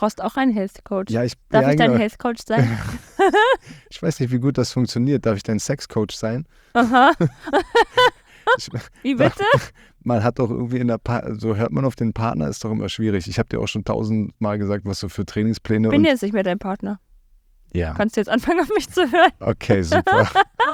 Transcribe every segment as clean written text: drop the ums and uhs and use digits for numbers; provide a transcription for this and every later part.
brauchst auch einen Health Coach. Ja, Darf ich dein Health Coach sein? Ich weiß nicht, wie gut das funktioniert. Darf ich dein Sex Coach sein? Aha. Wie bitte? Man hat doch irgendwie so hört man auf den Partner, ist doch immer schwierig. Ich habe dir auch schon 1000-mal gesagt, was du für Trainingspläne Ich bin jetzt nicht mehr dein Partner. Ja. Kannst du jetzt anfangen, auf mich zu hören? Okay, super.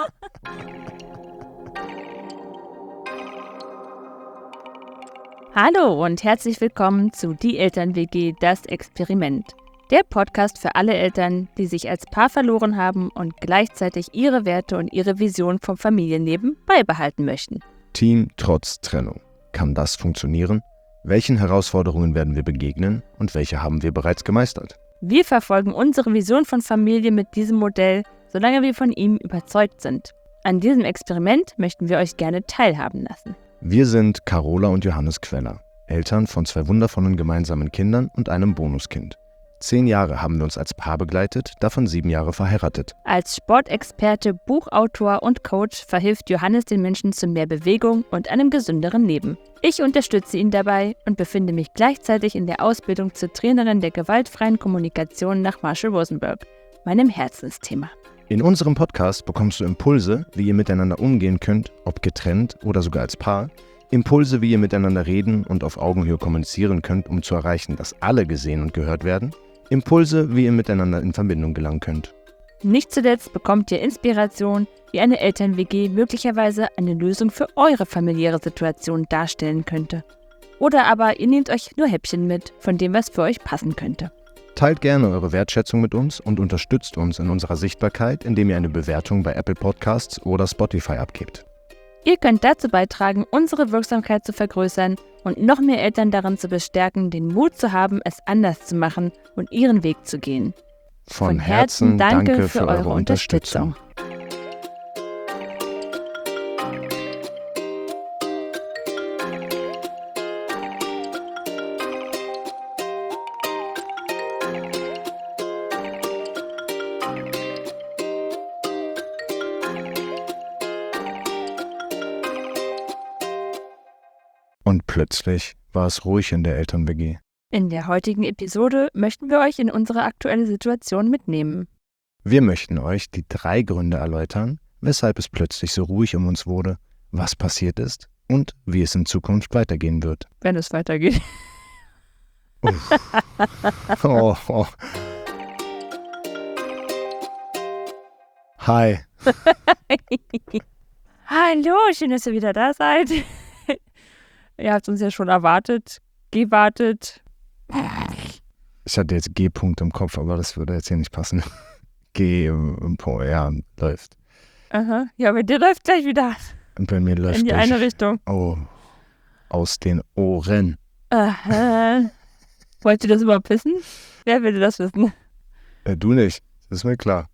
Hallo und herzlich willkommen zu Die Eltern-WG, das Experiment. Der Podcast für alle Eltern, die sich als Paar verloren haben und gleichzeitig ihre Werte und ihre Vision vom Familienleben beibehalten möchten. Team trotz Trennung. Kann das funktionieren? Welchen Herausforderungen werden wir begegnen und welche haben wir bereits gemeistert? Wir verfolgen unsere Vision von Familie mit diesem Modell, solange wir von ihm überzeugt sind. An diesem Experiment möchten wir euch gerne teilhaben lassen. Wir sind Carola und Johannes Queller, Eltern von 2 wundervollen gemeinsamen Kindern und einem Bonuskind. 10 Jahre haben wir uns als Paar begleitet, davon 7 Jahre verheiratet. Als Sportexperte, Buchautor und Coach verhilft Johannes den Menschen zu mehr Bewegung und einem gesünderen Leben. Ich unterstütze ihn dabei und befinde mich gleichzeitig in der Ausbildung zur Trainerin der gewaltfreien Kommunikation nach Marshall Rosenberg, meinem Herzensthema. In unserem Podcast bekommst du Impulse, wie ihr miteinander umgehen könnt, ob getrennt oder sogar als Paar. Impulse, wie ihr miteinander reden und auf Augenhöhe kommunizieren könnt, um zu erreichen, dass alle gesehen und gehört werden. Impulse, wie ihr miteinander in Verbindung gelangen könnt. Nicht zuletzt bekommt ihr Inspiration, wie eine Eltern-WG möglicherweise eine Lösung für eure familiäre Situation darstellen könnte. Oder aber ihr nehmt euch nur Häppchen mit, von dem was für euch passen könnte. Teilt gerne eure Wertschätzung mit uns und unterstützt uns in unserer Sichtbarkeit, indem ihr eine Bewertung bei Apple Podcasts oder Spotify abgebt. Ihr könnt dazu beitragen, unsere Wirksamkeit zu vergrößern und noch mehr Eltern darin zu bestärken, den Mut zu haben, es anders zu machen und ihren Weg zu gehen. Von Herzen danke für eure Unterstützung. Und plötzlich war es ruhig in der Eltern-WG. In der heutigen Episode möchten wir euch in unsere aktuelle Situation mitnehmen. Wir möchten euch die 3 Gründe erläutern, weshalb es plötzlich so ruhig um uns wurde, was passiert ist und wie es in Zukunft weitergehen wird. Wenn es weitergeht. Oh. Hi. Hallo, schön, dass ihr wieder da seid. Ihr habt uns ja schon gewartet. Ich hatte jetzt G-Punkt im Kopf, aber das würde jetzt hier nicht passen. Ja, läuft. Aha, ja, bei dir läuft gleich wieder Und bei mir läuft in die eine Richtung. Oh, aus den Ohren. Aha. Wollt ihr das überhaupt wissen? Wer will das wissen? Du nicht, das ist mir klar.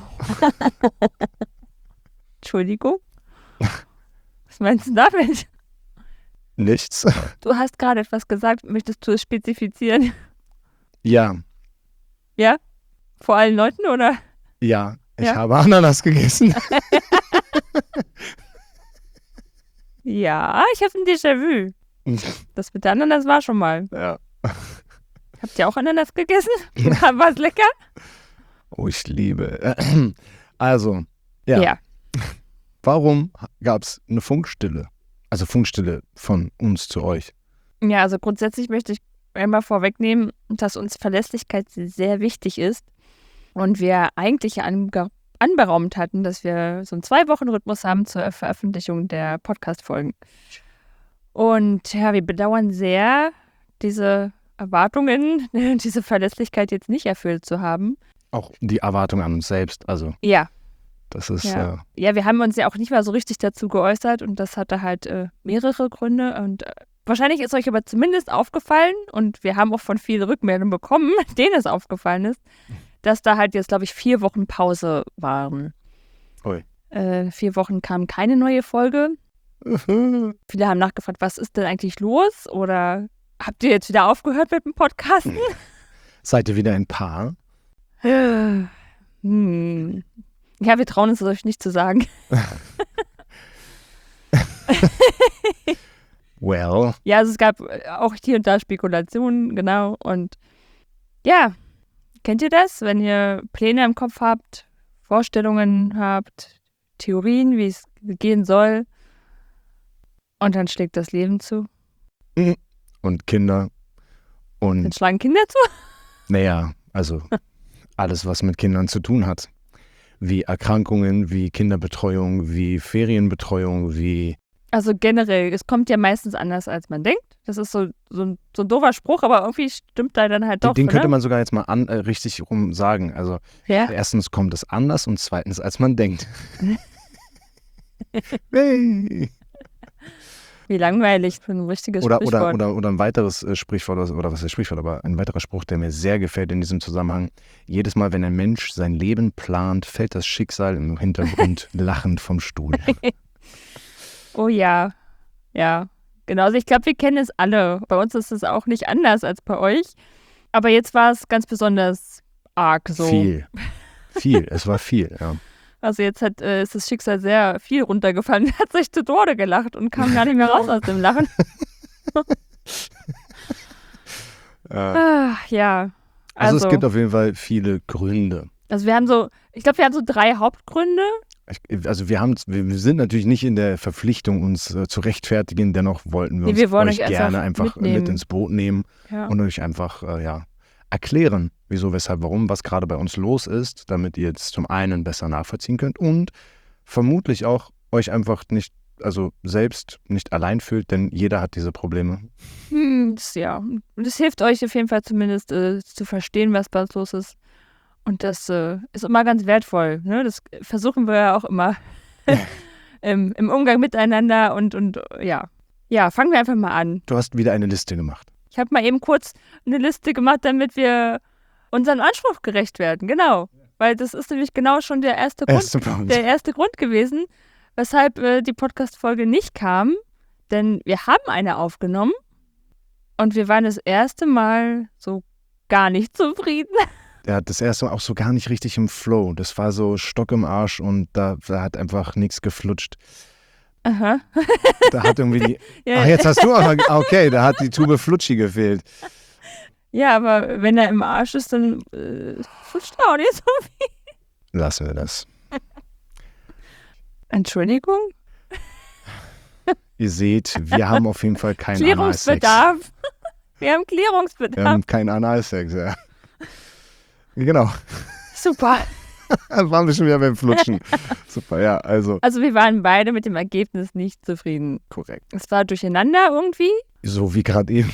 Entschuldigung? Was meinst du damit? Nichts. Du hast gerade etwas gesagt, möchtest du es spezifizieren? Ja. Ja? Vor allen Leuten, oder? Ja, ich Ja? habe Ananas gegessen. Ja, ich habe ein Déjà-vu. Das mit der Ananas war schon mal. Ja. Habt ihr auch Ananas gegessen? War es lecker? Oh, ich liebe. Also, ja. Ja. Warum gab es eine Funkstille? Also Funkstille von uns zu euch. Ja, also grundsätzlich möchte ich einmal vorwegnehmen, dass uns Verlässlichkeit sehr wichtig ist und wir eigentlich anberaumt hatten, dass wir so einen 2-Wochen-Rhythmus haben zur Veröffentlichung der Podcast-Folgen. Und ja, wir bedauern sehr, diese Erwartungen, diese Verlässlichkeit jetzt nicht erfüllt zu haben. Auch die Erwartung an uns selbst, also Ja. das ist... Ja. Ja, wir haben uns ja auch nicht mal so richtig dazu geäußert und das hatte halt mehrere Gründe und wahrscheinlich ist euch aber zumindest aufgefallen und wir haben auch von vielen Rückmeldungen bekommen, denen es aufgefallen ist, dass da halt jetzt, glaube ich, 4 Wochen Pause waren. Ui. 4 Wochen kam keine neue Folge. Viele haben nachgefragt, was ist denn eigentlich los oder habt ihr jetzt wieder aufgehört mit dem Podcasten? Seid ihr wieder ein Paar? Ja, wir trauen es euch nicht zu sagen. Well. Ja, also es gab auch hier und da Spekulationen, genau. Und Ja, kennt ihr das, wenn ihr Pläne im Kopf habt, Vorstellungen habt, Theorien, wie es gehen soll und dann schlägt das Leben zu? Und Kinder Dann und, schlagen Kinder zu? naja, also alles, was mit Kindern zu tun hat. Wie Erkrankungen, wie Kinderbetreuung, wie Ferienbetreuung, wie... Also generell, es kommt ja meistens anders, als man denkt. Das ist so ein doofer Spruch, aber irgendwie stimmt da dann halt doch. Den könnte ne? man sogar jetzt mal richtig rum sagen. Also Ja. erstens kommt es anders und zweitens, als man denkt. Hey. Wie langweilig für ein richtiges Oder Sprichwort. ein weiteres Sprichwort, oder was ist Sprichwort, aber ein weiterer Spruch, der mir sehr gefällt in diesem Zusammenhang. Jedes Mal, wenn ein Mensch sein Leben plant, fällt das Schicksal im Hintergrund lachend vom Stuhl. Oh ja, ja. Genau, also ich glaube, wir kennen es alle. Bei uns ist es auch nicht anders als bei euch. Aber jetzt war es ganz besonders arg so. Viel. Es war viel, ja. Also jetzt ist das Schicksal sehr viel runtergefallen. Hat sich zu Tode gelacht und kam gar nicht mehr raus aus dem Lachen. Ja. Also es gibt auf jeden Fall viele Gründe. Also wir haben ich glaube, wir haben so 3 Hauptgründe. Also wir sind natürlich nicht in der Verpflichtung, uns zu rechtfertigen, dennoch wollten wir wir wollen euch gerne einfach mit ins Boot nehmen und euch einfach erklären, wieso, weshalb, warum, was gerade bei uns los ist, damit ihr es zum einen besser nachvollziehen könnt und vermutlich auch euch einfach nicht, also selbst nicht allein fühlt, denn jeder hat diese Probleme. Ja, und es hilft euch auf jeden Fall zumindest zu verstehen, was bei uns los ist. Und das ist immer ganz wertvoll. Ne? Das versuchen wir ja auch immer im Umgang miteinander und ja. Ja, fangen wir einfach mal an. Du hast wieder eine Liste gemacht. Ich habe mal eben kurz eine Liste gemacht, damit wir unserem Anspruch gerecht werden. Genau. Weil das ist nämlich genau schon der erste Grund gewesen, weshalb die Podcast-Folge nicht kam. Denn wir haben eine aufgenommen und wir waren das erste Mal so gar nicht zufrieden. Der hat das erste Mal auch so gar nicht richtig im Flow. Das war so Stock im Arsch und da hat einfach nichts geflutscht. Aha. Da hat irgendwie Ach, jetzt hast du auch noch... Okay, da hat die Tube Flutschi gefehlt. Ja, aber wenn er im Arsch ist, dann flutscht er auch nicht so viel. Lassen wir das. Entschuldigung? Ihr seht, wir haben auf jeden Fall keinen Klärungsbedarf. Analsex. Wir haben Klärungsbedarf. Wir haben keinen Analsex, ja. Genau. Super. Dann waren wir schon wieder beim Flutschen. Super, ja, also. Also wir waren beide mit dem Ergebnis nicht zufrieden. Korrekt. Es war durcheinander irgendwie. So wie gerade eben.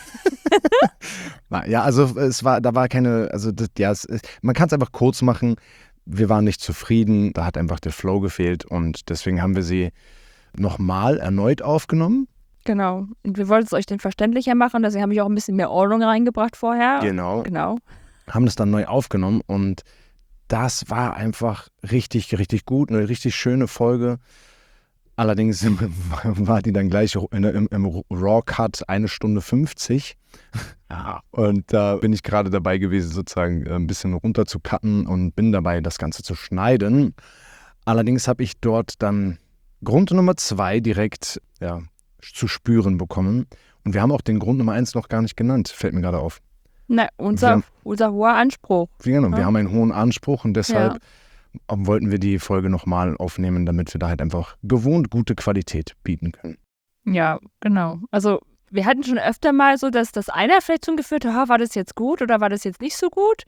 Ja, also da war keine, also man kann es einfach kurz machen. Wir waren nicht zufrieden, da hat einfach der Flow gefehlt und deswegen haben wir sie nochmal erneut aufgenommen. Genau. Und wir wollten es euch dann verständlicher machen, deswegen habe ich auch ein bisschen mehr Ordnung reingebracht vorher. Genau. Haben das dann neu aufgenommen und das war einfach richtig, richtig gut, eine richtig schöne Folge. Allerdings war die dann gleich im Raw-Cut 1 Stunde 50. Ja. Und da bin ich gerade dabei gewesen, sozusagen ein bisschen runter zu cutten und bin dabei, das Ganze zu schneiden. Allerdings habe ich dort dann Grund Nummer 2 direkt zu spüren bekommen. Und wir haben auch den Grund Nummer 1 noch gar nicht genannt, fällt mir gerade auf. Na, unser hoher Anspruch. Genau, wir haben einen hohen Anspruch und deshalb wollten wir die Folge nochmal aufnehmen, damit wir da halt einfach gewohnt gute Qualität bieten können. Ja, genau. Also wir hatten schon öfter mal so, dass das einer vielleicht schon geführt hat, war das jetzt gut oder war das jetzt nicht so gut?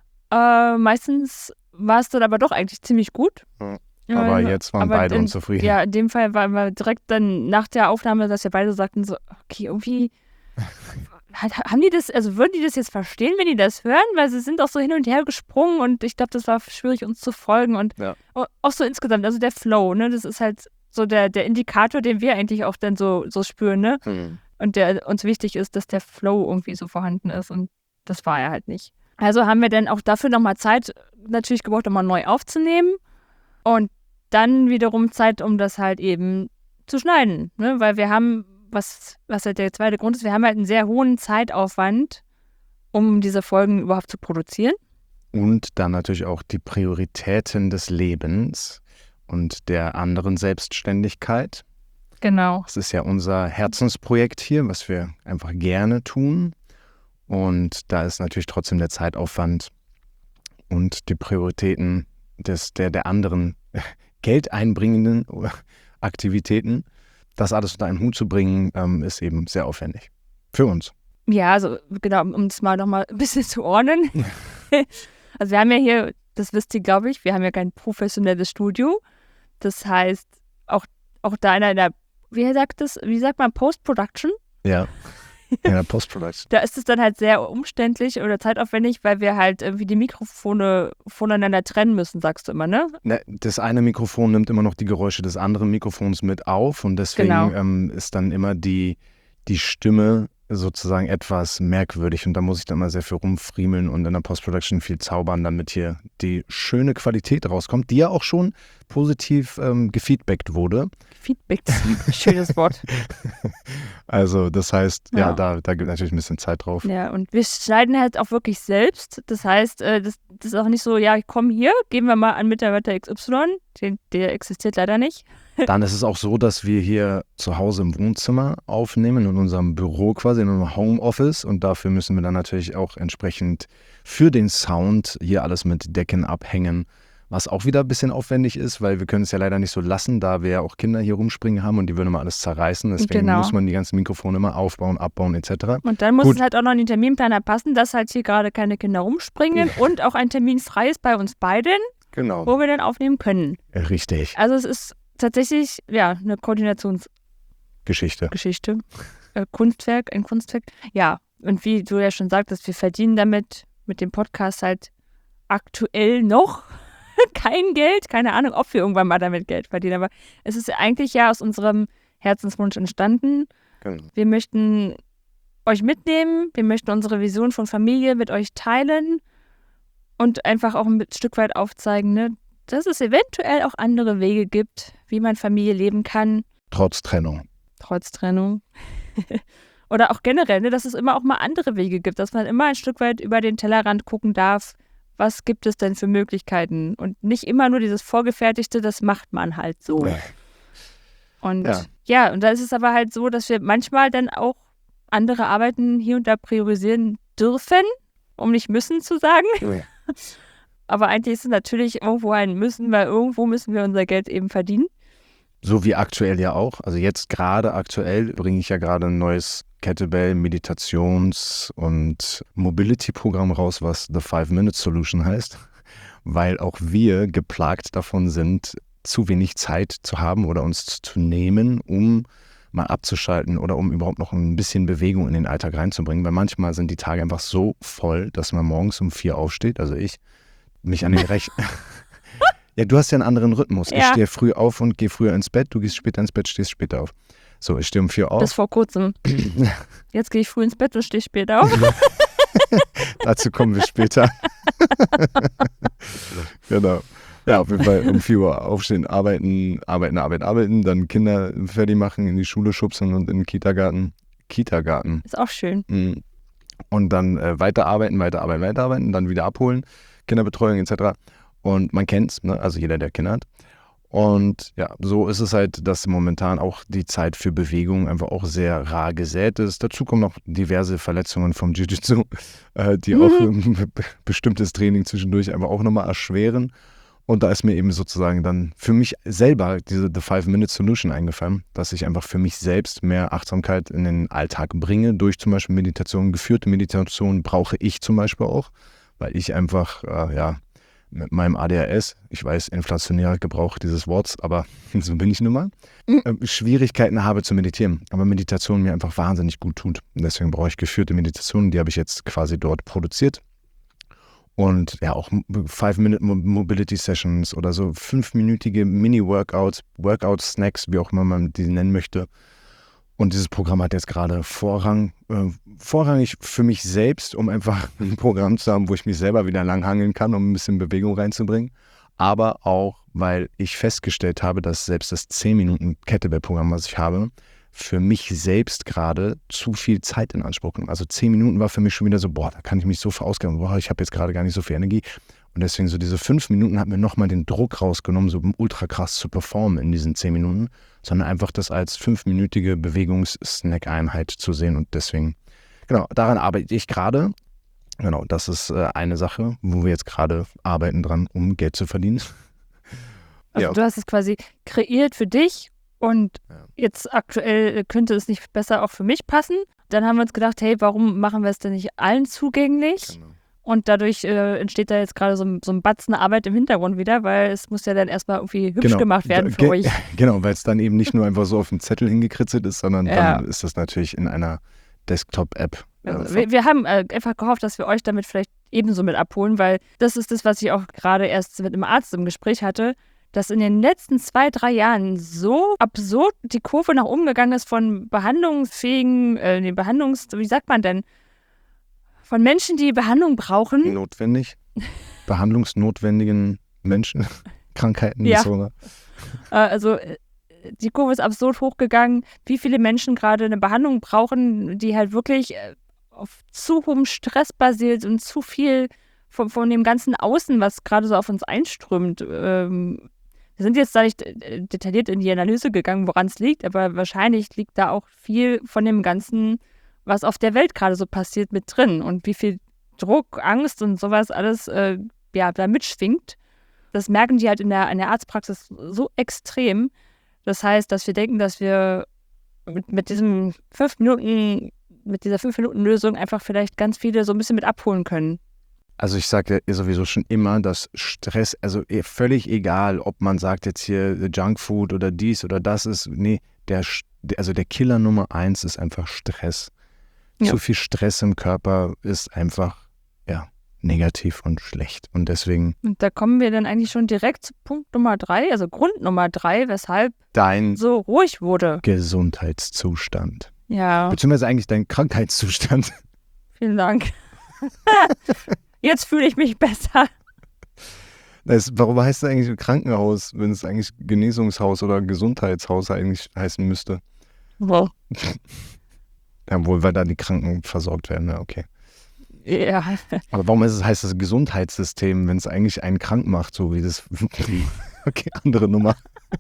Meistens war es dann aber doch eigentlich ziemlich gut. Ja. Aber jetzt waren beide unzufrieden. Ja, in dem Fall waren wir direkt dann nach der Aufnahme, dass wir beide sagten so, okay, irgendwie haben die das, also würden die das jetzt verstehen, wenn die das hören? Weil sie sind auch so hin und her gesprungen und ich glaube, das war schwierig, uns zu folgen und auch so insgesamt, also der Flow, ne, das ist halt so der Indikator, den wir eigentlich auch dann so spüren, ne? Und der uns wichtig ist, dass der Flow irgendwie so vorhanden ist und das war er halt nicht. Also haben wir dann auch dafür nochmal Zeit natürlich gebraucht, nochmal neu aufzunehmen und dann wiederum Zeit, um das halt eben zu schneiden, ne? Weil wir haben, was halt der zweite Grund ist, wir haben halt einen sehr hohen Zeitaufwand, um diese Folgen überhaupt zu produzieren. Und dann natürlich auch die Prioritäten des Lebens und der anderen Selbstständigkeit. Genau. Das ist ja unser Herzensprojekt hier, was wir einfach gerne tun. Und da ist natürlich trotzdem der Zeitaufwand und die Prioritäten der anderen geldeinbringenden Aktivitäten, das alles unter einen Hut zu bringen, ist eben sehr aufwendig. Für uns. Ja, also genau, um es mal nochmal ein bisschen zu ordnen. Also wir haben ja hier, das wisst ihr, glaube ich, wir haben ja kein professionelles Studio. Das heißt, auch da in der, wie sagt man, Post-Production? Ja, in der Post-Production. Da ist es dann halt sehr umständlich oder zeitaufwendig, weil wir halt irgendwie die Mikrofone voneinander trennen müssen, sagst du immer, ne? Das eine Mikrofon nimmt immer noch die Geräusche des anderen Mikrofons mit auf und deswegen ist dann immer die Stimme sozusagen etwas merkwürdig und da muss ich dann mal sehr viel rumfriemeln und in der Post-Production viel zaubern, damit hier die schöne Qualität rauskommt, die ja auch schon positiv gefeedbackt wurde. Feedbackt, schönes Wort. Also das heißt, da gibt natürlich ein bisschen Zeit drauf. Ja, und wir schneiden halt auch wirklich selbst. Das heißt, das ist auch nicht so, ja, komm hier, gehen wir mal an Mitarbeiter XY. Der existiert leider nicht. Dann ist es auch so, dass wir hier zu Hause im Wohnzimmer aufnehmen, in unserem Büro quasi, in unserem Homeoffice. Und dafür müssen wir dann natürlich auch entsprechend für den Sound hier alles mit Decken abhängen. Was auch wieder ein bisschen aufwendig ist, weil wir können es ja leider nicht so lassen, da wir ja auch Kinder hier rumspringen haben und die würden immer alles zerreißen. Deswegen muss man die ganzen Mikrofone immer aufbauen, abbauen etc. Und dann muss es halt auch noch in den Terminplaner passen, dass halt hier gerade keine Kinder rumspringen und auch ein Termin frei ist bei uns beiden, wo wir dann aufnehmen können. Richtig. Also es ist tatsächlich, ja, eine Koordinationsgeschichte. Ein Kunstwerk. Ja, und wie du ja schon sagtest, wir verdienen damit mit dem Podcast halt aktuell noch kein Geld. Keine Ahnung, ob wir irgendwann mal damit Geld verdienen. Aber es ist eigentlich ja aus unserem Herzenswunsch entstanden. Genau. Wir möchten euch mitnehmen. Wir möchten unsere Vision von Familie mit euch teilen und einfach auch ein Stück weit aufzeigen, ne, dass es eventuell auch andere Wege gibt, wie man Familie leben kann. Trotz Trennung. Oder auch generell, ne, dass es immer auch mal andere Wege gibt, dass man immer ein Stück weit über den Tellerrand gucken darf. Was gibt es denn für Möglichkeiten? Und nicht immer nur dieses Vorgefertigte, das macht man halt so. Und und da ist es aber halt so, dass wir manchmal dann auch andere Arbeiten hier und da priorisieren dürfen, um nicht müssen zu sagen. Aber eigentlich ist es natürlich irgendwo ein Müssen, weil irgendwo müssen wir unser Geld eben verdienen. So wie aktuell ja auch. Also jetzt gerade aktuell bringe ich ja gerade ein neues Kettlebell, Meditations- und Mobility-Programm raus, was The 5-Minute-Solution heißt, weil auch wir geplagt davon sind, zu wenig Zeit zu haben oder uns zu nehmen, um mal abzuschalten oder um überhaupt noch ein bisschen Bewegung in den Alltag reinzubringen, weil manchmal sind die Tage einfach so voll, dass man morgens um 4 aufsteht, also ich, mich an den Rechner... Ja, du hast ja einen anderen Rhythmus. Ja. Ich stehe früh auf und gehe früher ins Bett, du gehst später ins Bett, stehst später auf. So, ich stehe um 4 auf. Das vor kurzem. Jetzt gehe ich früh ins Bett und stehe später auf. Dazu kommen wir später. Genau. Ja, auf jeden Fall um 4 Uhr aufstehen, arbeiten, dann Kinder fertig machen, in die Schule schubsen und in den Kita-Garten. Ist auch schön. Und dann weiterarbeiten, dann wieder abholen, Kinderbetreuung etc. Und man kennt's, ne? Also jeder, der Kinder hat. Und ja, so ist es halt, dass momentan auch die Zeit für Bewegung einfach auch sehr rar gesät ist. Dazu kommen noch diverse Verletzungen vom Jiu-Jitsu, die auch bestimmtes Training zwischendurch einfach auch nochmal erschweren. Und da ist mir eben sozusagen dann für mich selber diese The 5-Minute-Solution eingefallen, dass ich einfach für mich selbst mehr Achtsamkeit in den Alltag bringe, durch zum Beispiel Meditation. Geführte Meditation brauche ich zum Beispiel auch, weil ich einfach, mit meinem ADHS, ich weiß, inflationärer Gebrauch dieses Worts, aber so bin ich nun mal, Schwierigkeiten habe zu meditieren. Aber Meditation mir einfach wahnsinnig gut tut. Und deswegen brauche ich geführte Meditationen, die habe ich jetzt quasi dort produziert. Und ja, auch 5-Minute Mobility Sessions oder so 5-minütige Mini-Workouts, Workout-Snacks, wie auch immer man die nennen möchte. Und dieses Programm hat jetzt gerade vorrangig für mich selbst, um einfach ein Programm zu haben, wo ich mich selber wieder langhangeln kann, um ein bisschen Bewegung reinzubringen. Aber auch, weil ich festgestellt habe, dass selbst das 10-Minuten-Kettlebell-Programm, was ich habe, für mich selbst gerade zu viel Zeit in Anspruch nimmt. Also 10 Minuten war für mich schon wieder so, da kann ich mich so verausgaben, ich habe jetzt gerade gar nicht so viel Energie. Und deswegen so diese 5 Minuten hat mir nochmal den Druck rausgenommen, so ultra krass zu performen in diesen 10 Minuten, sondern einfach das als 5-minütige Bewegungs-Snack-Einheit zu sehen. Und deswegen Genau, daran arbeite ich gerade. Genau, das ist eine Sache, wo wir jetzt gerade arbeiten dran, um Geld zu verdienen. Also Ja. du hast es quasi kreiert für dich und Ja. jetzt aktuell könnte es nicht besser auch für mich passen. Dann haben wir uns gedacht, hey, warum machen wir es denn nicht allen zugänglich? Genau. Und dadurch entsteht da jetzt gerade so ein Batzen Arbeit im Hintergrund wieder, weil es muss ja dann erstmal irgendwie hübsch gemacht werden für euch. Genau, weil es dann eben nicht nur einfach so auf dem Zettel hingekritzelt ist, sondern Ja. dann ist das natürlich in einer Desktop-App. Also wir haben einfach gehofft, dass wir euch damit vielleicht ebenso mit abholen, weil das ist das, was ich auch gerade erst mit einem Arzt im Gespräch hatte, dass in den letzten 2-3 Jahren so absurd die Kurve nach oben gegangen ist von behandlungsfähigen, wie sagt man denn, von Menschen, die Behandlung brauchen. Notwendig. Behandlungsnotwendigen Menschen, Krankheiten. Ja. So. Also die Kurve ist absurd hochgegangen, wie viele Menschen gerade eine Behandlung brauchen, die halt wirklich auf zu hohem Stress basiert und zu viel von dem ganzen Außen, was gerade so auf uns einströmt. Wir sind jetzt da nicht detailliert in die Analyse gegangen, woran es liegt, aber wahrscheinlich liegt da auch viel von dem Ganzen, was auf der Welt gerade so passiert, mit drin und wie viel Druck, Angst und sowas alles da mitschwingt. Das merken die halt in der Arztpraxis so extrem. Das heißt, dass wir denken, dass wir mit dieser 5-Minuten-Lösung einfach vielleicht ganz viele so ein bisschen mit abholen können. Also ich sage ja sowieso schon immer, dass Stress, also völlig egal, ob man sagt jetzt hier Junkfood oder dies oder das ist, nee, der Killer Nummer 1 ist einfach Stress. Ja. Zu viel Stress im Körper ist einfach, negativ und schlecht. Und deswegen Und da kommen wir dann eigentlich schon direkt zu Punkt Nummer 3, also Grund Nummer 3, weshalb dein so ruhig wurde. Gesundheitszustand. Ja, Beziehungsweise eigentlich dein Krankheitszustand. vielen Dank. Jetzt fühle ich mich besser. Warum heißt es eigentlich Krankenhaus, wenn es eigentlich Genesungshaus oder Gesundheitshaus eigentlich heißen müsste? Wow. Ja, wohl, weil da die Kranken versorgt werden, ja, okay. Ja, Aber warum heißt es Gesundheitssystem, wenn es eigentlich einen krank macht, so wie das. Okay, andere Nummer.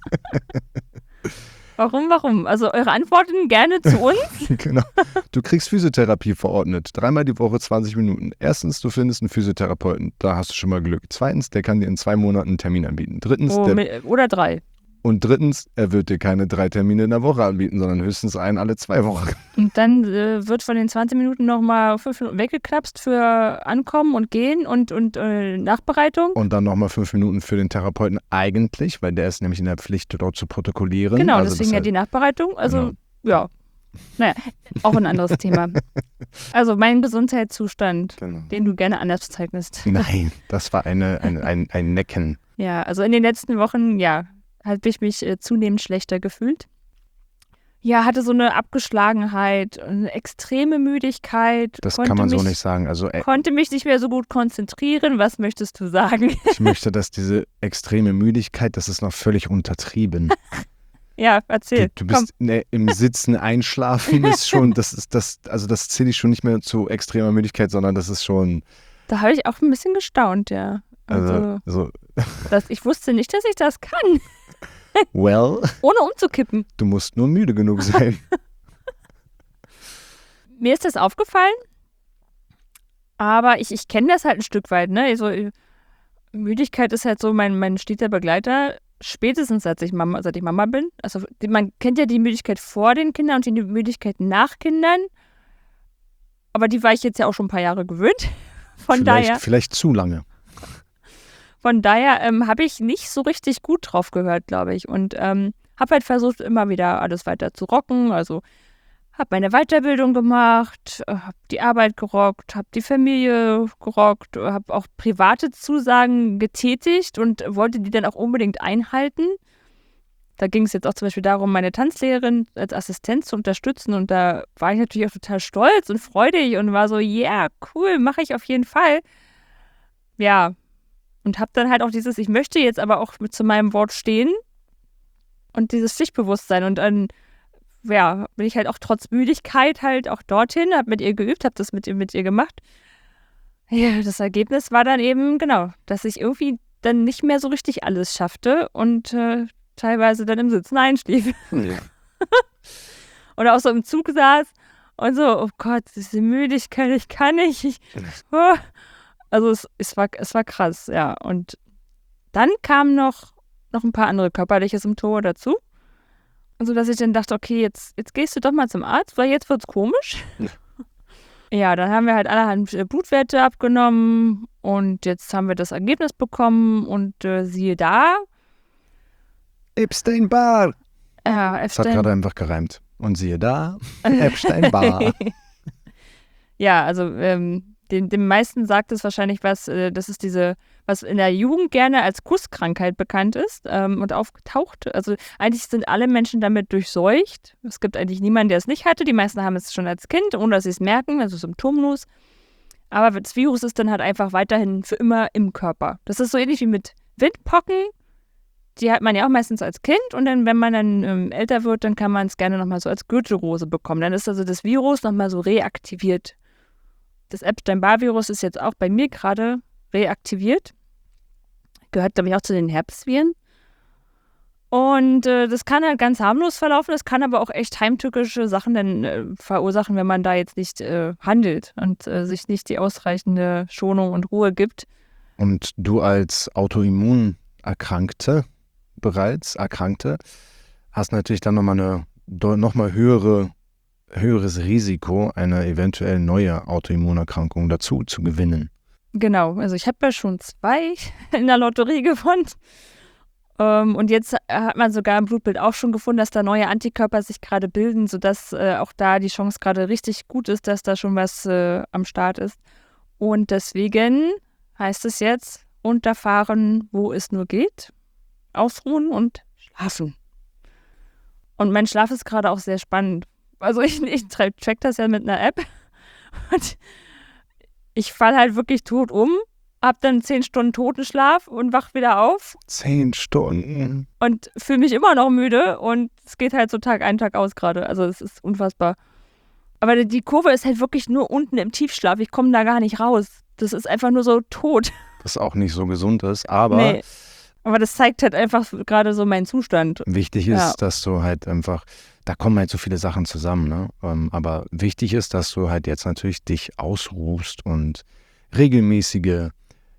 warum? Also eure Antworten gerne zu uns. Genau. Du kriegst Physiotherapie verordnet. 3-mal die Woche 20 Minuten. Erstens, du findest einen Physiotherapeuten. Da hast du schon mal Glück. Zweitens, der kann dir in 2 Monaten einen Termin anbieten. Drittens, Oder 3. Und drittens, er wird dir keine 3 Termine in der Woche anbieten, sondern höchstens einen alle 2 Wochen. Und dann wird von den 20 Minuten nochmal 5 Minuten weggeknapst für Ankommen und Gehen und Nachbereitung. Und dann nochmal 5 Minuten für den Therapeuten eigentlich, weil der ist nämlich in der Pflicht, dort zu protokollieren. Genau, also deswegen ja die Nachbereitung. Also, ja. Naja, auch ein anderes Thema. Also mein Gesundheitszustand, den du gerne anders bezeichnest. Nein, das war ein Necken. Ja, also in den letzten Wochen, habe ich mich zunehmend schlechter gefühlt. Ja, hatte so eine Abgeschlagenheit, eine extreme Müdigkeit. Das kann man so nicht sagen. Also, konnte mich nicht mehr so gut konzentrieren. Was möchtest du sagen? Ich möchte, dass diese extreme Müdigkeit, das ist noch völlig untertrieben. Ja, erzähl. Du bist im Sitzen einschlafen ist schon, das zähle ich schon nicht mehr zu extremer Müdigkeit, sondern das ist schon. Da habe ich auch ein bisschen gestaunt, ja. Also ich wusste nicht, dass ich das kann. Well. Ohne umzukippen. Du musst nur müde genug sein. Mir ist das aufgefallen, aber ich kenne das halt ein Stück weit, ne? Also, Müdigkeit ist halt so mein steter Begleiter, spätestens seit ich Mama bin. Also man kennt ja die Müdigkeit vor den Kindern und die Müdigkeit nach Kindern, aber die war ich jetzt ja auch schon ein paar Jahre gewöhnt. Vielleicht zu lange. Von daher habe ich nicht so richtig gut drauf gehört, glaube ich. Und habe halt versucht, immer wieder alles weiter zu rocken. Also habe meine Weiterbildung gemacht, habe die Arbeit gerockt, habe die Familie gerockt, habe auch private Zusagen getätigt und wollte die dann auch unbedingt einhalten. Da ging es jetzt auch zum Beispiel darum, meine Tanzlehrerin als Assistenz zu unterstützen. Und da war ich natürlich auch total stolz und freudig und war so, yeah, cool, mache ich auf jeden Fall. Ja, und habe dann halt auch ich möchte jetzt aber auch zu meinem Wort stehen und dieses Pflichtbewusstsein. Und dann, bin ich halt auch trotz Müdigkeit halt auch dorthin, habe mit ihr geübt, habe das mit ihr gemacht. Ja, das Ergebnis war dann eben, genau, dass ich irgendwie dann nicht mehr so richtig alles schaffte und teilweise dann im Sitzen einschlief. Ja. Oder auch so im Zug saß Und so, oh Gott, diese Müdigkeit, ich kann nicht. Also es war krass, ja. Und dann kamen noch ein paar andere körperliche Symptome dazu. So dass ich dann dachte, okay, jetzt gehst du doch mal zum Arzt, weil jetzt wird's komisch. Ja, dann haben wir halt allerhand Blutwerte abgenommen und jetzt haben wir das Ergebnis bekommen und siehe da. Epstein-Barr. Ja, Es hat gerade einfach gereimt. Und siehe da, Epstein-Barr. Ja, also den meisten sagt es wahrscheinlich was, das ist was in der Jugend gerne als Kusskrankheit bekannt ist und aufgetaucht. Also eigentlich sind alle Menschen damit durchseucht. Es gibt eigentlich niemanden, der es nicht hatte. Die meisten haben es schon als Kind, ohne dass sie es merken, also symptomlos. Aber das Virus ist dann halt einfach weiterhin für immer im Körper. Das ist so ähnlich wie mit Windpocken. Die hat man ja auch meistens als Kind und dann, wenn man dann älter wird, dann kann man es gerne nochmal so als Gürtelrose bekommen. Dann ist also das Virus nochmal so reaktiviert. Das Epstein-Barr-Virus ist jetzt auch bei mir gerade reaktiviert. Gehört, glaube ich, auch zu den Herpesviren. Und das kann halt ganz harmlos verlaufen. Das kann aber auch echt heimtückische Sachen dann verursachen, wenn man da jetzt nicht handelt und sich nicht die ausreichende Schonung und Ruhe gibt. Und du als Autoimmunerkrankte, hast natürlich dann nochmal höheres Risiko, eine eventuell neue Autoimmunerkrankung dazu zu gewinnen. Genau, also ich habe ja schon 2 in der Lotterie gewonnen. Und jetzt hat man sogar im Blutbild auch schon gefunden, dass da neue Antikörper sich gerade bilden, sodass auch da die Chance gerade richtig gut ist, dass da schon was am Start ist. Und deswegen heißt es jetzt, runterfahren, wo es nur geht, ausruhen und schlafen. Und mein Schlaf ist gerade auch sehr spannend. Also ich track das ja mit einer App und ich falle halt wirklich tot um, hab dann 10 Stunden Totenschlaf und wach wieder auf. 10 Stunden? Und fühle mich immer noch müde und es geht halt so Tag ein, Tag aus gerade. Also es ist unfassbar. Aber die Kurve ist halt wirklich nur unten im Tiefschlaf. Ich komme da gar nicht raus. Das ist einfach nur so tot. Was auch nicht so gesund ist, aber... Nee. Aber das zeigt halt einfach gerade so meinen Zustand. Wichtig ist, dass du halt einfach, da kommen halt so viele Sachen zusammen, ne? Aber wichtig ist, dass du halt jetzt natürlich dich ausruhst und regelmäßige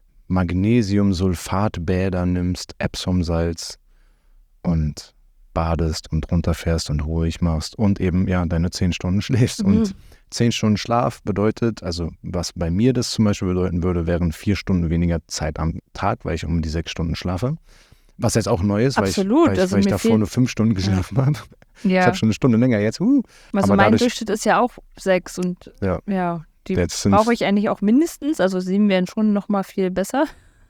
Magnesiumsulfatbäder nimmst, Epsom-Salz und badest und runterfährst und ruhig machst und eben deine 10 Stunden schläfst. Und 10 Stunden Schlaf bedeutet, also was bei mir das zum Beispiel bedeuten würde, wären 4 Stunden weniger Zeit am Tag, weil ich um die 6 Stunden schlafe. Was jetzt auch neu ist, Absolut. weil ich davor nur 5 Stunden geschlafen habe. Ja. Ich habe schon eine Stunde länger jetzt. Also mein Durchschnitt ist ja auch 6 und die brauche ich eigentlich auch mindestens. Also 7 wären schon nochmal viel besser.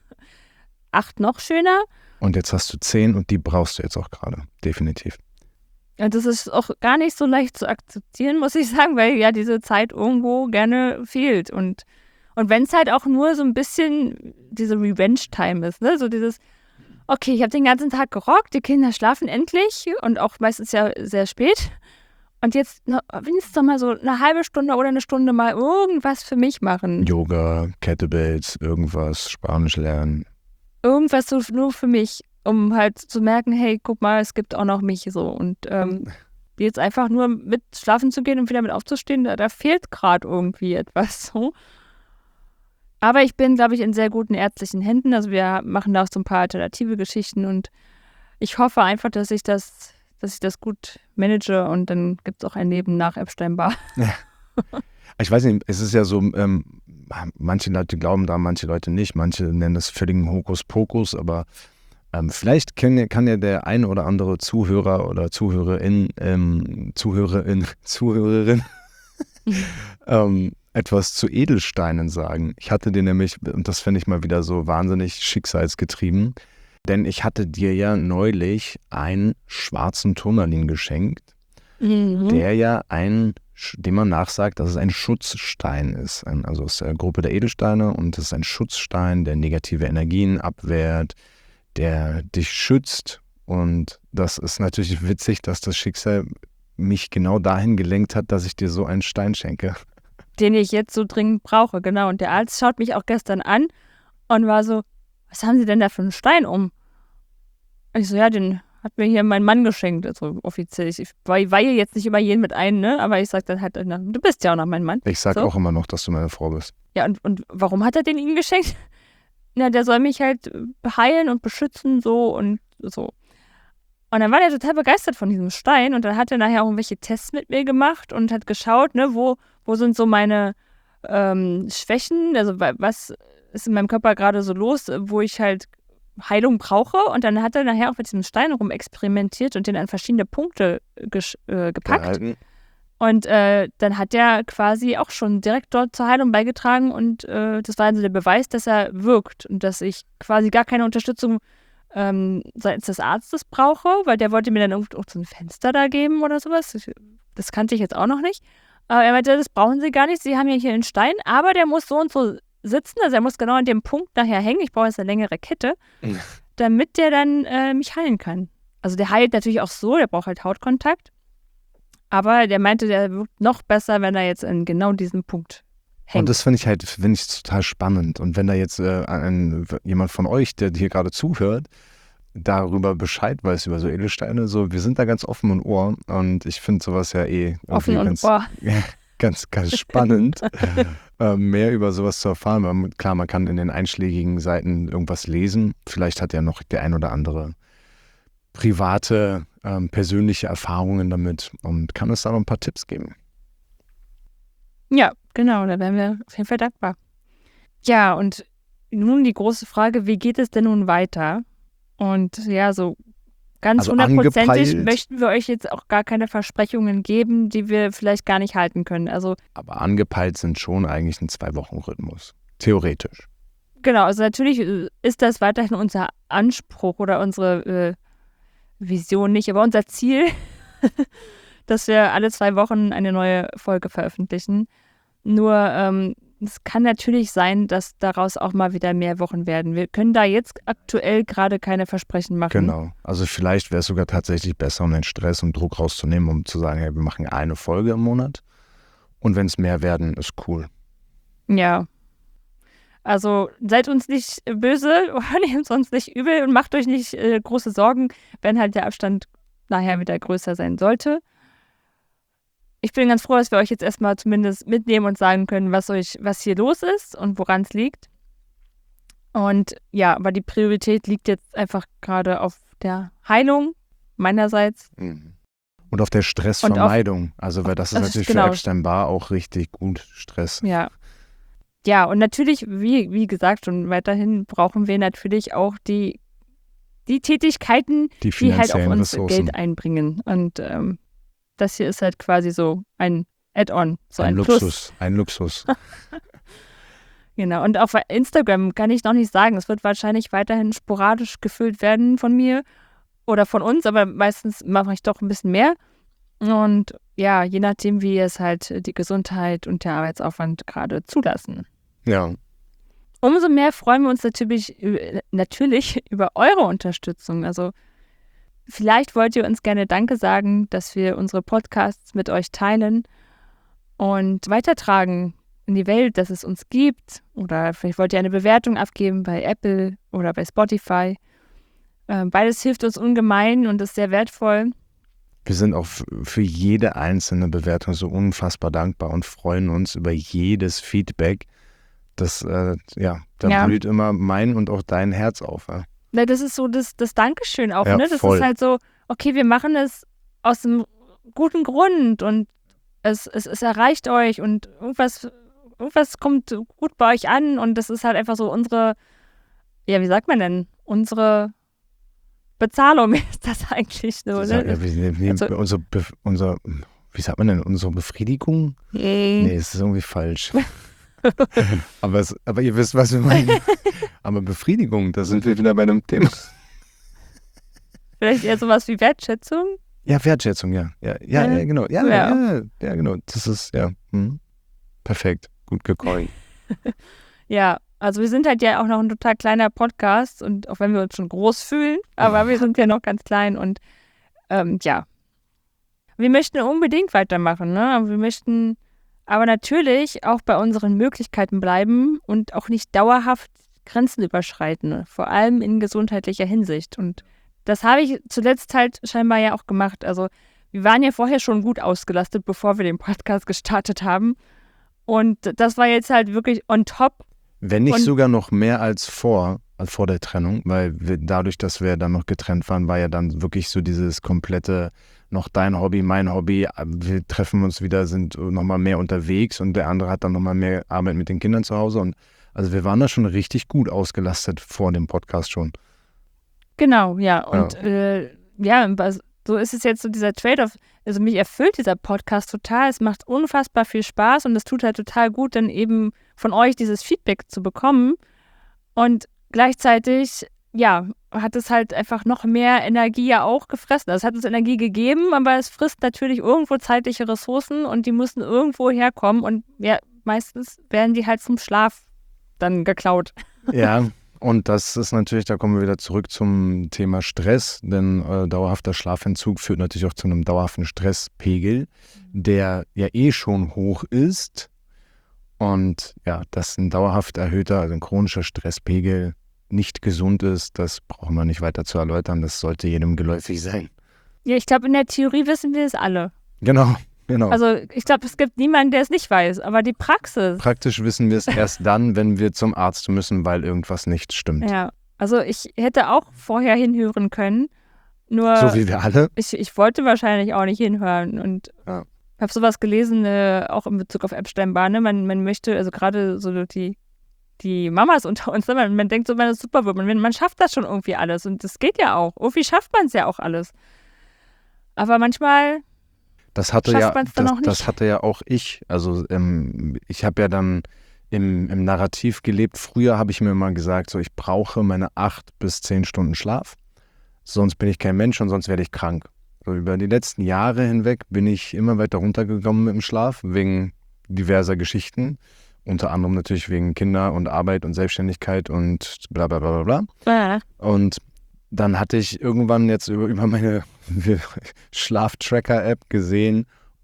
8 noch schöner. Und jetzt hast du 10 und die brauchst du jetzt auch gerade, definitiv. Ja, das ist auch gar nicht so leicht zu akzeptieren, muss ich sagen, weil ja diese Zeit irgendwo gerne fehlt. Und wenn es halt auch nur so ein bisschen diese Revenge-Time ist, ne? So dieses, okay, ich habe den ganzen Tag gerockt, die Kinder schlafen endlich und auch meistens ja sehr spät. Und jetzt wenigstens noch mal so eine halbe Stunde oder eine Stunde mal irgendwas für mich machen. Yoga, Kettlebells, irgendwas, Spanisch lernen. Irgendwas so nur für mich, um halt zu merken, hey, guck mal, es gibt auch noch mich so. Und jetzt einfach nur mit schlafen zu gehen und wieder mit aufzustehen, da fehlt gerade irgendwie etwas so. Aber ich bin, glaube ich, in sehr guten ärztlichen Händen. Also wir machen da auch so ein paar alternative Geschichten und ich hoffe einfach, dass ich das gut manage und dann gibt es auch ein Leben nach Epstein-Barr. Ja. Ich weiß nicht, es ist ja so, manche Leute glauben da, manche Leute nicht. Manche nennen das völligen Hokuspokus, aber vielleicht kann ja der eine oder andere Zuhörer oder Zuhörerin etwas zu Edelsteinen sagen. Ich hatte dir nämlich, und das finde ich mal wieder so wahnsinnig schicksalsgetrieben, denn ich hatte dir ja neulich einen schwarzen Turmalin geschenkt, der ja dem man nachsagt, dass es ein Schutzstein ist. Also aus der Gruppe der Edelsteine und es ist ein Schutzstein, der negative Energien abwehrt, der dich schützt. Und das ist natürlich witzig, dass das Schicksal mich genau dahin gelenkt hat, dass ich dir so einen Stein schenke. Den ich jetzt so dringend brauche, genau. Und der Arzt schaut mich auch gestern an und war so, was haben Sie denn da für einen Stein um? Und ich so, ja, den hat mir hier mein Mann geschenkt, also offiziell. Ich weihe jetzt nicht immer jeden mit ein, ne? Aber ich sag dann halt, na, du bist ja auch noch mein Mann. Ich sag so. auch immer noch, dass du meine Frau bist. Ja, und warum hat er den ihm geschenkt? Na, der soll mich halt heilen und beschützen, so und so. Und dann war der total begeistert von diesem Stein und dann hat er nachher auch irgendwelche Tests mit mir gemacht und hat geschaut, ne, wo sind so meine Schwächen, also was ist in meinem Körper gerade so los, wo ich halt Heilung brauche. Und dann hat er nachher auch mit diesem Stein rumexperimentiert und den an verschiedene Punkte gepackt. Gehalten. Und dann hat er quasi auch schon direkt dort zur Heilung beigetragen und das war also der Beweis, dass er wirkt und dass ich quasi gar keine Unterstützung seitens des Arztes brauche, weil der wollte mir dann irgendwo so ein Fenster da geben oder sowas. Das kannte ich jetzt auch noch nicht. Aber er meinte, das brauchen Sie gar nicht, Sie haben ja hier einen Stein, aber der muss so und so sitzen, also er muss genau an dem Punkt nachher hängen. Ich brauche jetzt eine längere Kette, damit der dann mich heilen kann. Also der heilt natürlich auch so, der braucht halt Hautkontakt. Aber der meinte, der wirkt noch besser, wenn er jetzt an genau diesem Punkt hängt. Und das finde ich total spannend. Und wenn da jetzt jemand von euch, der hier gerade zuhört, darüber Bescheid weiß, über so Edelsteine, so, wir sind da ganz offen und Ohr. Und ich finde sowas ja offen und Ohr. Ganz, ganz spannend, mehr über sowas zu erfahren. Weil klar, man kann in den einschlägigen Seiten irgendwas lesen. Vielleicht hat ja noch der ein oder andere private, persönliche Erfahrungen damit und kann es da noch ein paar Tipps geben. Ja, genau, da wären wir auf jeden Fall dankbar. Ja, und nun die große Frage, wie geht es denn nun weiter? Und ja, so ganz Also 100%ig möchten wir euch jetzt auch gar keine Versprechungen geben, die wir vielleicht gar nicht halten können. Also, aber angepeilt sind schon eigentlich ein 2-Wochen-Rhythmus, theoretisch. Genau, also natürlich ist das weiterhin unser Anspruch oder unsere Vision nicht, aber unser Ziel, dass wir alle 2 Wochen eine neue Folge veröffentlichen. Nur es kann natürlich sein, dass daraus auch mal wieder mehr Wochen werden. Wir können da jetzt aktuell gerade keine Versprechen machen. Genau, also vielleicht wäre es sogar tatsächlich besser, um den Stress und Druck rauszunehmen, um zu sagen, hey, wir machen eine Folge im Monat und wenn es mehr werden, ist cool. Ja. Also seid uns nicht böse oder nehmt uns nicht übel und macht euch nicht große Sorgen, wenn halt der Abstand nachher wieder größer sein sollte. Ich bin ganz froh, dass wir euch jetzt erstmal zumindest mitnehmen und sagen können, was hier los ist und woran es liegt. Und ja, aber die Priorität liegt jetzt einfach gerade auf der Heilung meinerseits. Und auf der Stressvermeidung. Weil das ist natürlich für Epstein-Barr auch richtig gut, Stress. Ja. Ja, und natürlich, wie gesagt, schon weiterhin brauchen wir natürlich auch die Tätigkeiten, die halt auf uns Geld einbringen. Und das hier ist halt quasi so ein Add-on, so ein Luxus, Plus. Ein Luxus. Genau, und auf Instagram kann ich noch nicht sagen, es wird wahrscheinlich weiterhin sporadisch gefüllt werden von mir oder von uns, aber meistens mache ich doch ein bisschen mehr. Und ja, je nachdem, wie es halt die Gesundheit und der Arbeitsaufwand gerade zulassen. Ja. Umso mehr freuen wir uns natürlich über eure Unterstützung. Also vielleicht wollt ihr uns gerne Danke sagen, dass wir unsere Podcasts mit euch teilen und weitertragen in die Welt, dass es uns gibt. Oder vielleicht wollt ihr eine Bewertung abgeben bei Apple oder bei Spotify. Beides hilft uns ungemein und ist sehr wertvoll. Wir sind auch für jede einzelne Bewertung so unfassbar dankbar und freuen uns über jedes Feedback. Das, blüht immer mein und auch dein Herz auf. Ja. Na, das ist so das Dankeschön auch, ja, ne? Das voll. ist halt so, okay, wir machen es aus einem guten Grund und es erreicht euch und irgendwas kommt gut bei euch an und das ist halt einfach so unsere, ja, wie sagt man denn, unsere Bezahlung ist das eigentlich so, ne? Ja, wir nehmen wie sagt man denn, unsere Befriedigung? Nee, es ist irgendwie falsch. aber ihr wisst, was wir meinen. Aber Befriedigung, da sind wir wieder bei einem Thema. Vielleicht eher sowas wie Wertschätzung? Ja, Wertschätzung, ja. Ja, genau. Ja, genau. Das ist, perfekt. Gut gecoint. Ja, also wir sind halt ja auch noch ein total kleiner Podcast und auch wenn wir uns schon groß fühlen, aber wir sind ja noch ganz klein und ja. Wir möchten unbedingt weitermachen, ne? Wir möchten aber natürlich auch bei unseren Möglichkeiten bleiben und auch nicht dauerhaft Grenzen überschreiten, vor allem in gesundheitlicher Hinsicht. Und das habe ich zuletzt halt scheinbar ja auch gemacht. Also wir waren ja vorher schon gut ausgelastet, bevor wir den Podcast gestartet haben. Und das war jetzt halt wirklich on top. Wenn nicht sogar noch mehr als vor der Trennung, weil dadurch, dass wir dann noch getrennt waren, war ja dann wirklich so dieses komplette, noch dein Hobby, mein Hobby, wir treffen uns wieder, sind nochmal mehr unterwegs und der andere hat dann nochmal mehr Arbeit mit den Kindern zu Hause. Und also wir waren da schon richtig gut ausgelastet vor dem Podcast schon. Genau, ja. Und so ist es jetzt so dieser Trade-off. Also mich erfüllt dieser Podcast total. Es macht unfassbar viel Spaß und es tut halt total gut, dann eben von euch dieses Feedback zu bekommen. Und gleichzeitig, ja, hat es halt einfach noch mehr Energie ja auch gefressen. Also es hat uns Energie gegeben, aber es frisst natürlich irgendwo zeitliche Ressourcen und die müssen irgendwo herkommen. Und ja, meistens werden die halt vom Schlaf dann geklaut. Ja, und das ist natürlich, da kommen wir wieder zurück zum Thema Stress, denn dauerhafter Schlafentzug führt natürlich auch zu einem dauerhaften Stresspegel, der ja schon hoch ist. Und ja, dass ein dauerhaft erhöhter, also ein chronischer Stresspegel nicht gesund ist, das brauchen wir nicht weiter zu erläutern, das sollte jedem geläufig sein. Ja, ich glaube, in der Theorie wissen wir es alle. Genau. Also ich glaube, es gibt niemanden, der es nicht weiß, aber die Praxis. Praktisch wissen wir es erst dann, wenn wir zum Arzt müssen, weil irgendwas nicht stimmt. Ja, also ich hätte auch vorher hinhören können, nur so wie wir alle. Ich wollte wahrscheinlich auch nicht hinhören und ich habe sowas gelesen, auch in Bezug auf Epstein-Barr, ne? Man möchte, also gerade so die Mamas unter uns, ne? Man denkt so, man ist super, man schafft das schon irgendwie alles und das geht ja auch. Irgendwie schafft man es ja auch alles. Aber manchmal das hatte ja auch ich. Also ich habe ja dann im Narrativ gelebt. Früher habe ich mir mal gesagt, so ich brauche meine 8 bis 10 Stunden Schlaf. Sonst bin ich kein Mensch und sonst werde ich krank. So, über die letzten Jahre hinweg bin ich immer weiter runtergekommen mit dem Schlaf, wegen diverser Geschichten. Unter anderem natürlich wegen Kinder und Arbeit und Selbstständigkeit und bla bla bla bla bla. Ja. Und dann hatte ich irgendwann jetzt über meine Schlaftracker-App gesehen,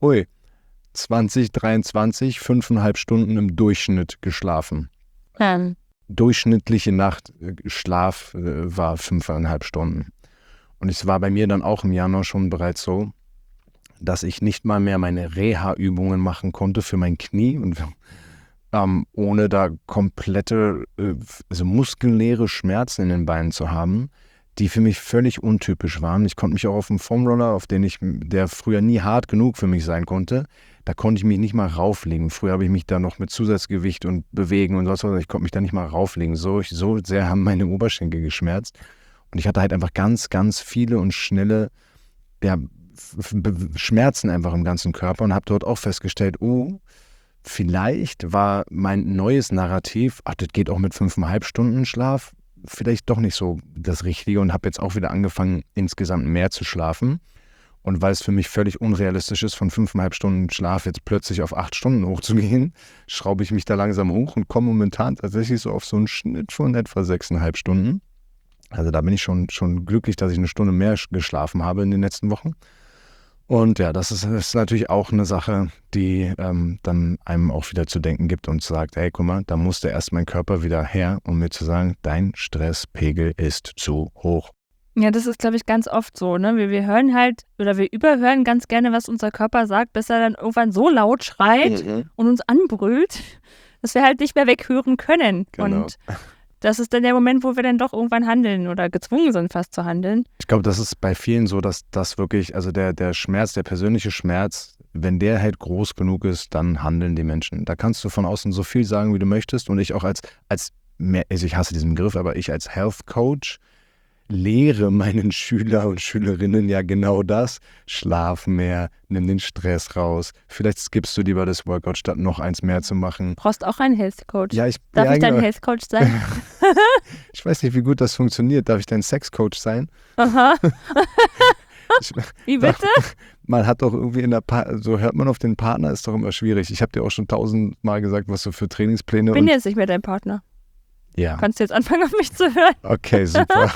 2023, 5,5 Stunden im Durchschnitt geschlafen. Durchschnittliche Nachtschlaf war 5,5 Stunden. Und es war bei mir dann auch im Januar schon bereits so, dass ich nicht mal mehr meine Reha-Übungen machen konnte für mein Knie und ohne da komplette, also muskelleere Schmerzen in den Beinen zu haben, die für mich völlig untypisch waren. Ich konnte mich auch auf dem Foamroller, der früher nie hart genug für mich sein konnte, da konnte ich mich nicht mal rauflegen. Früher habe ich mich da noch mit Zusatzgewicht und bewegen und was, ich konnte mich da nicht mal rauflegen. So sehr haben meine Oberschenkel geschmerzt. Und ich hatte halt einfach ganz, ganz viele und schnelle Schmerzen einfach im ganzen Körper und habe dort auch festgestellt, vielleicht war mein neues Narrativ, das geht auch mit 5,5 Stunden Schlaf, vielleicht doch nicht so das Richtige und habe jetzt auch wieder angefangen, insgesamt mehr zu schlafen. Und weil es für mich völlig unrealistisch ist, von 5,5 Stunden Schlaf jetzt plötzlich auf 8 Stunden hochzugehen, schraube ich mich da langsam hoch und komme momentan tatsächlich so auf so einen Schnitt von etwa 6,5 Stunden. Also da bin ich schon glücklich, dass ich eine Stunde mehr geschlafen habe in den letzten Wochen. Und ja, das ist natürlich auch eine Sache, die dann einem auch wieder zu denken gibt und sagt, hey, guck mal, da musste erst mein Körper wieder her, um mir zu sagen, dein Stresspegel ist zu hoch. Ja, das ist, glaube ich, ganz oft so, ne? Wir hören halt, oder wir überhören ganz gerne, was unser Körper sagt, bis er dann irgendwann so laut schreit und uns anbrüllt, dass wir halt nicht mehr weghören können. Genau. Und das ist dann der Moment, wo wir dann doch irgendwann handeln oder gezwungen sind, fast zu handeln. Ich glaube, das ist bei vielen so, dass das wirklich, also der Schmerz, der persönliche Schmerz, wenn der halt groß genug ist, dann handeln die Menschen. Da kannst du von außen so viel sagen, wie du möchtest. Und ich auch also ich hasse diesen Begriff, aber ich als Health Coach lehre meinen Schüler und Schülerinnen ja genau das. Schlaf mehr, nimm den Stress raus. Vielleicht skippst du lieber das Workout, statt noch eins mehr zu machen. Brauchst auch einen Health Coach. Ja, Darf ich dein Health Coach sein? Ich weiß nicht, wie gut das funktioniert. Darf ich dein Sex Coach sein? Aha. Wie bitte? Man hat doch irgendwie so hört man auf den Partner, ist doch immer schwierig. Ich habe dir auch schon 1000-mal gesagt, was du für Trainingspläne Ich bin jetzt nicht mehr dein Partner. Ja. Kannst du jetzt anfangen, auf mich zu hören? Okay, super.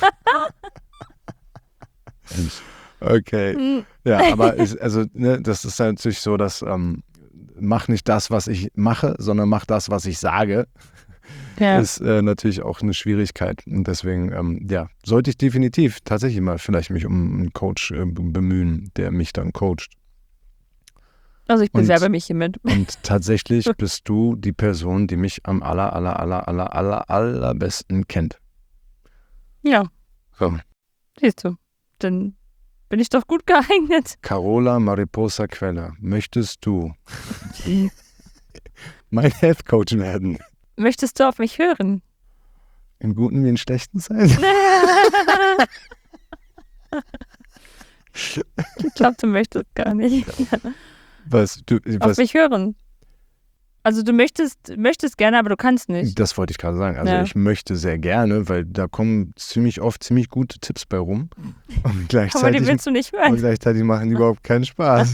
Okay. Ja, aber das ist natürlich so, dass mach nicht das, was ich mache, sondern mach das, was ich sage. ist natürlich auch eine Schwierigkeit. Und deswegen, sollte ich definitiv tatsächlich mal vielleicht mich um einen Coach bemühen, der mich dann coacht. Also ich bewerbe mich hiermit. Und tatsächlich bist du die Person, die mich am allerbesten kennt. Ja. So. Siehst du, dann bin ich doch gut geeignet. Carola Mariposa Queller, möchtest du mein Health Coach werden? Möchtest du auf mich hören? Im Guten wie in schlechten Zeiten? Ich glaube, du möchtest gar nicht. Auf mich hören. Also du möchtest gerne, aber du kannst nicht. Das wollte ich gerade sagen. Also ich möchte sehr gerne, weil da kommen ziemlich oft ziemlich gute Tipps bei rum. Und aber die willst du nicht hören. Und gleichzeitig machen die überhaupt keinen Spaß.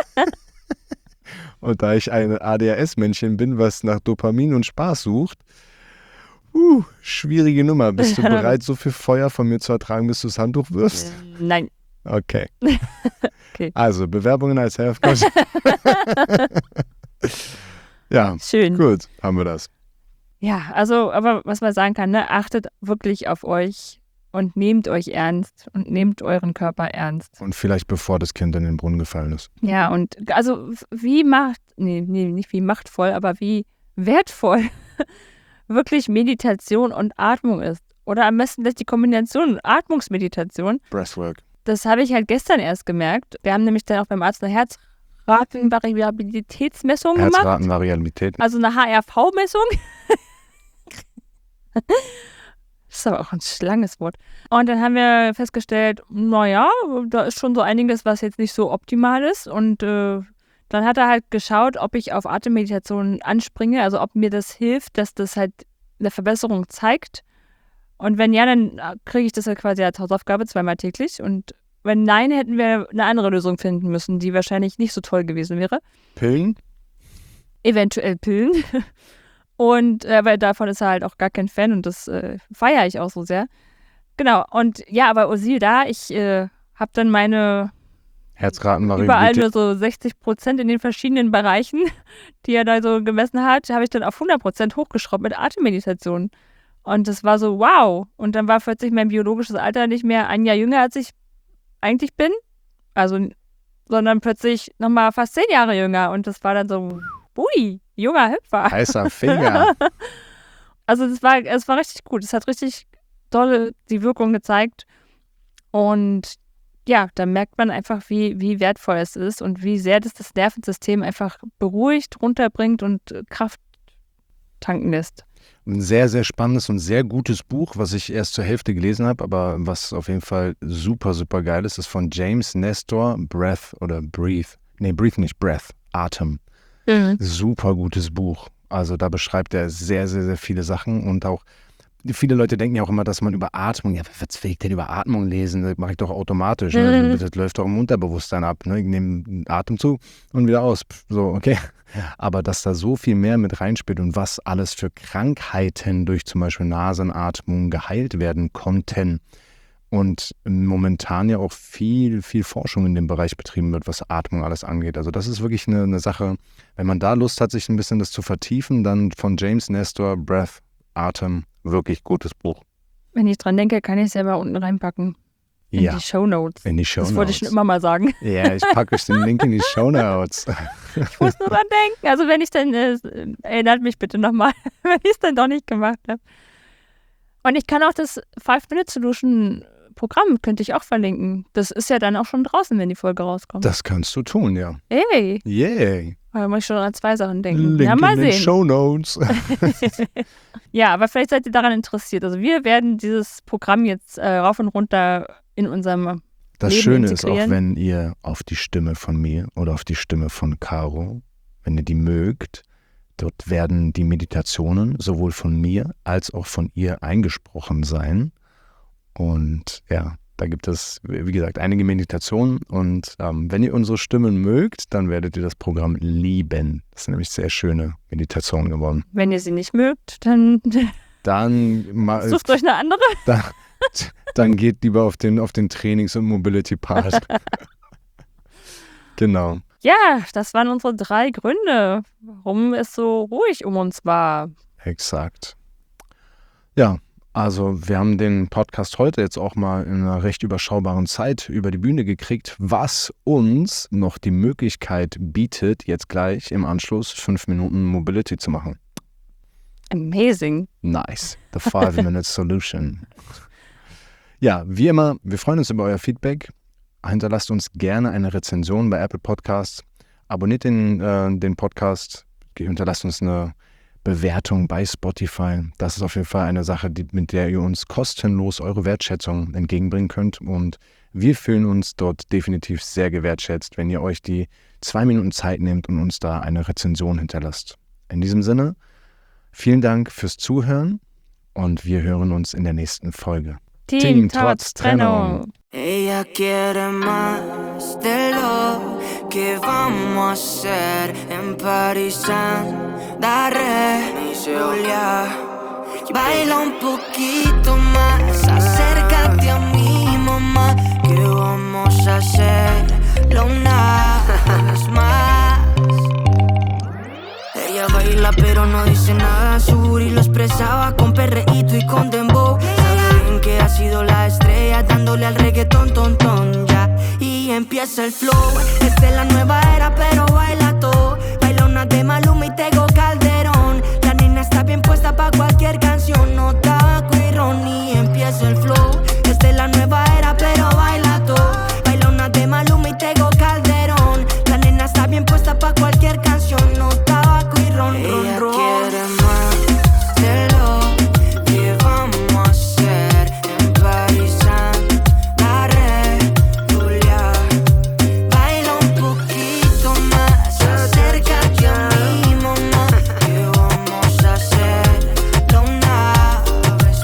Und da ich ein ADHS-Männchen bin, was nach Dopamin und Spaß sucht, schwierige Nummer. Bist du bereit, so viel Feuer von mir zu ertragen, bis du das Handtuch wirfst? Nein. Okay. Okay. Also, Bewerbungen als Health Coach. Ja, schön. Gut, haben wir das. Ja, also, aber was man sagen kann, ne, achtet wirklich auf euch und nehmt euch ernst und nehmt euren Körper ernst. Und vielleicht bevor das Kind in den Brunnen gefallen ist. Ja, und also nicht wie machtvoll, aber wie wertvoll wirklich Meditation und Atmung ist. Oder am besten die Kombination Atmungsmeditation. Breathwork. Das habe ich halt gestern erst gemerkt. Wir haben nämlich dann auch beim Arzt eine Herzratenvariabilitätsmessung gemacht. Herzratenvariabilität. Also eine HRV-Messung. Das ist aber auch ein langes Wort. Und dann haben wir festgestellt, naja, da ist schon so einiges, was jetzt nicht so optimal ist. Und dann hat er halt geschaut, ob ich auf Atemmeditation anspringe, also ob mir das hilft, dass das halt eine Verbesserung zeigt. Und wenn ja, dann kriege ich das halt quasi als Hausaufgabe 2-mal täglich. Und wenn nein, hätten wir eine andere Lösung finden müssen, die wahrscheinlich nicht so toll gewesen wäre. Pillen? Eventuell Pillen. Und weil davon ist er halt auch gar kein Fan und das feiere ich auch so sehr. Genau. Und ja, aber Osil ich habe dann meine Herzratenvariabilität. überall nur so 60% in den verschiedenen Bereichen, die er da so gemessen hat, habe ich dann auf 100% hochgeschraubt mit Atemmeditation. Und das war so, wow. Und dann war plötzlich mein biologisches Alter nicht mehr ein Jahr jünger, als ich eigentlich bin. Also, sondern plötzlich nochmal fast 10 Jahre jünger. Und das war dann so, ui, junger Hüpfer. Heißer Finger. Also es war richtig gut. Es hat richtig dolle die Wirkung gezeigt. Und ja, da merkt man einfach, wie wertvoll es ist und wie sehr das Nervensystem einfach beruhigt, runterbringt und Kraft tanken lässt. Ein sehr, sehr spannendes und sehr gutes Buch, was ich erst zur Hälfte gelesen habe, aber was auf jeden Fall super, super geil ist, ist von James Nestor, Breath oder Breathe. Nee, Breathe nicht, Breath, Atem. Super gutes Buch. Also da beschreibt er sehr, sehr, sehr viele Sachen und auch viele Leute denken ja auch immer, dass man über Atmung, ja, was will ich denn über Atmung lesen? Das mache ich doch automatisch. Ne? Das läuft doch im Unterbewusstsein ab. Ne? Ich nehme einen Atemzug und wieder aus. So, okay. Aber dass da so viel mehr mit reinspielt und was alles für Krankheiten durch zum Beispiel Nasenatmung geheilt werden konnten. Und momentan ja auch viel, viel Forschung in dem Bereich betrieben wird, was Atmung alles angeht. Also das ist wirklich eine Sache, wenn man da Lust hat, sich ein bisschen das zu vertiefen, dann von James Nestor, Breath, Atem, wirklich gutes Buch. Wenn ich dran denke, kann ich es selber unten reinpacken. In die Shownotes. In die Shownotes. Das wollte ich schon immer mal sagen. Ja, ich packe euch den Link in die Shownotes. Ich muss nur dran denken. Also wenn ich dann, erinnert mich bitte nochmal, wenn ich es dann doch nicht gemacht habe. Und ich kann auch das 5-Minute-Solution-Programm, könnte ich auch verlinken. Das ist ja dann auch schon draußen, wenn die Folge rauskommt. Das kannst du tun, ja. Hey. Yay. Da muss ich schon an 2 Sachen denken. Link ja, mal in sehen. den Shownotes. Ja, aber vielleicht seid ihr daran interessiert. Also wir werden dieses Programm jetzt rauf und runter in unserem Das Leben Schöne integrieren. ist auch, wenn ihr auf die Stimme von mir oder auf die Stimme von Caro, wenn ihr die mögt, dort werden die Meditationen sowohl von mir als auch von ihr eingesprochen sein. Und ja, da gibt es, wie gesagt, einige Meditationen. Und wenn ihr unsere Stimmen mögt, dann werdet ihr das Programm lieben. Das sind nämlich sehr schöne Meditationen geworden. Wenn ihr sie nicht mögt, dann sucht euch eine andere. Dann geht lieber auf den Trainings- und Mobility-Part. Genau. Ja, das waren unsere 3 Gründe, warum es so ruhig um uns war. Exakt. Ja, also wir haben den Podcast heute jetzt auch mal in einer recht überschaubaren Zeit über die Bühne gekriegt, was uns noch die Möglichkeit bietet, jetzt gleich im Anschluss 5 Minuten Mobility zu machen. Amazing. Nice. The 5-Minute Solution. Ja, wie immer, wir freuen uns über euer Feedback. Hinterlasst uns gerne eine Rezension bei Apple Podcasts. Abonniert den Podcast. Hinterlasst uns eine Bewertung bei Spotify. Das ist auf jeden Fall eine Sache, mit der ihr uns kostenlos eure Wertschätzung entgegenbringen könnt. Und wir fühlen uns dort definitiv sehr gewertschätzt, wenn ihr euch die 2 Minuten Zeit nehmt und uns da eine Rezension hinterlasst. In diesem Sinne, vielen Dank fürs Zuhören und wir hören uns in der nächsten Folge. Team trotz Trennung. Ella quiere más de lo que vamos a hacer en París, Daré, Julia. Baila un poquito más, acércate a mi mamá, que vamos a hacerlo una vez más. Ella baila pero no dice nada, su booty lo expresaba con perreíto y con dembow. Que ha sido la estrella dándole al reggaetón, ya. Y empieza el flow, esta es la nueva era pero baila todo. Baila una de Maluma y Tego Calderón. La nena está bien puesta pa' cualquier canción, no tabaco y ron. Y empieza el flow, esta es la nueva era pero baila todo. Baila una de Maluma y Tego Calderón. La nena está bien puesta pa' cualquier canción, no tabaco y ron. Ella quiere más de lo que vamos a hacer en París, Daré, Julia. Baila un poquito más, acércate a mi mamá, que vamos a hacerlo una vez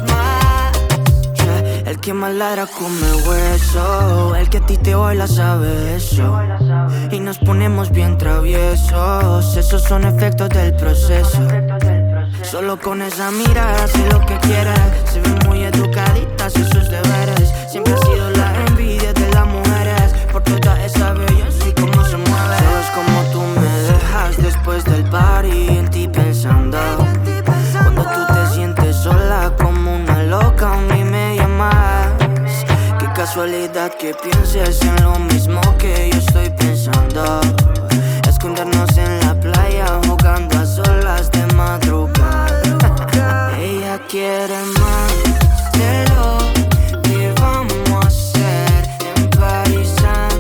más. El que más ladra come hueso, el que a ti te baila sabe eso. Y nos ponemos bien traviesos, esos son efectos del proceso. Solo con esa mirada sé lo que quieres. Se ve muy educadita, hace sus deberes. Siempre ha sido la envidia de las mujeres, por toda esa belleza y cómo se mueve. Sabes cómo tú me dejas después del party, en ti pensando. Cuando tú te sientes sola como una loca, ni me llamas. Qué casualidad que pienses en lo mismo que yo estoy pensando. Escondernos en la playa jugando a solas de madrugada. Ella quiere más de lo que vamos a hacer en París,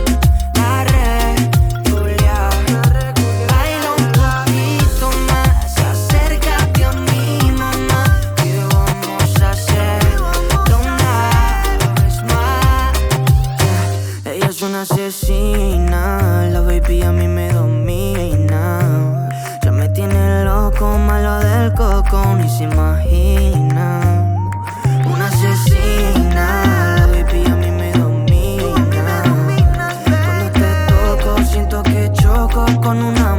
Daré, Julia. Baila un poquito más, acércate a mi mamá, que vamos a hacerlo una vez más. Ella es una asesina, la baby a mí me domina. Ya me tiene loco, malo del coco, ni se imagina. Una asesina, la baby a mí me domina. Cuando te toco, siento que choco con una